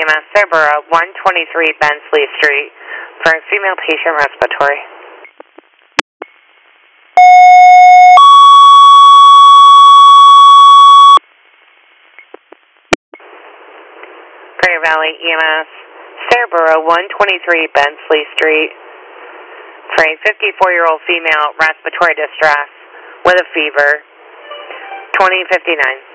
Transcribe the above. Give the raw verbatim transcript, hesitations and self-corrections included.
M S Cerbera, one twenty-three Bensley Street, for a female patient respiratory. Greater Valley E M S Cerbera, one twenty-three Bensley Street, for a fifty-four-year-old female respiratory distress with a fever, twenty fifty-nine.